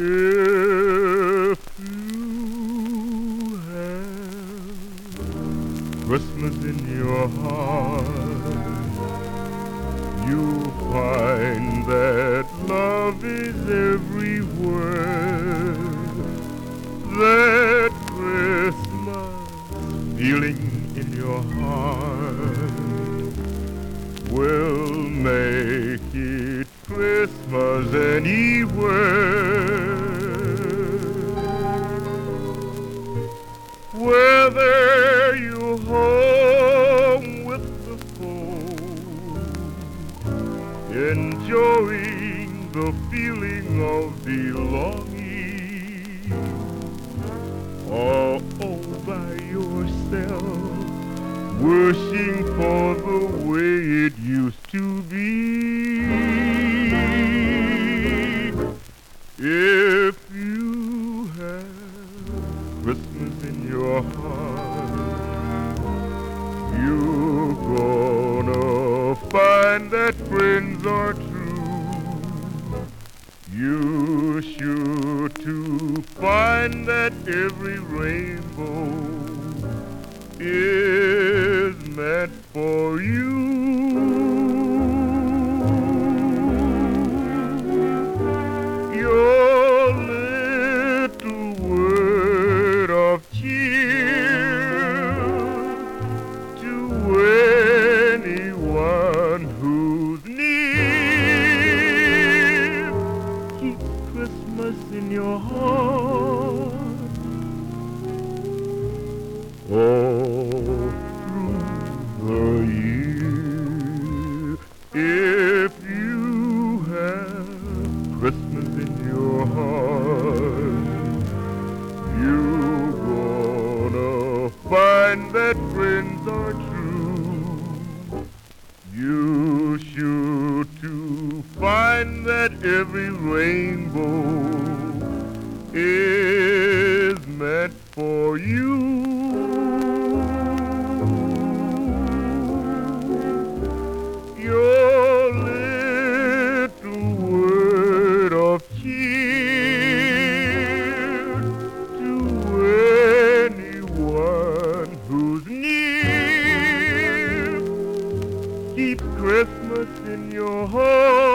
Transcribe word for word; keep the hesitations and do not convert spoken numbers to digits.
If you have Christmas in your heart, you'll find that love is everywhere. That Christmas feeling in your heart will make it Christmas anywhere. Whether you're home with the folk, enjoying the feeling of belonging, or all by yourself, wishing for the way it used to be. If you have Christmas in your heart, you're gonna find that friends are true. You're sure to find that every rainbow is meant for you. Your little word of cheer to anyone who's near keeps Christmas in your heart all through the year. If you have Christmas in your heart, you're gonna find that friends are true. You're sure to find that every rainbow is meant for you. Your little word of cheer to anyone who's near keeps Christmas in your heart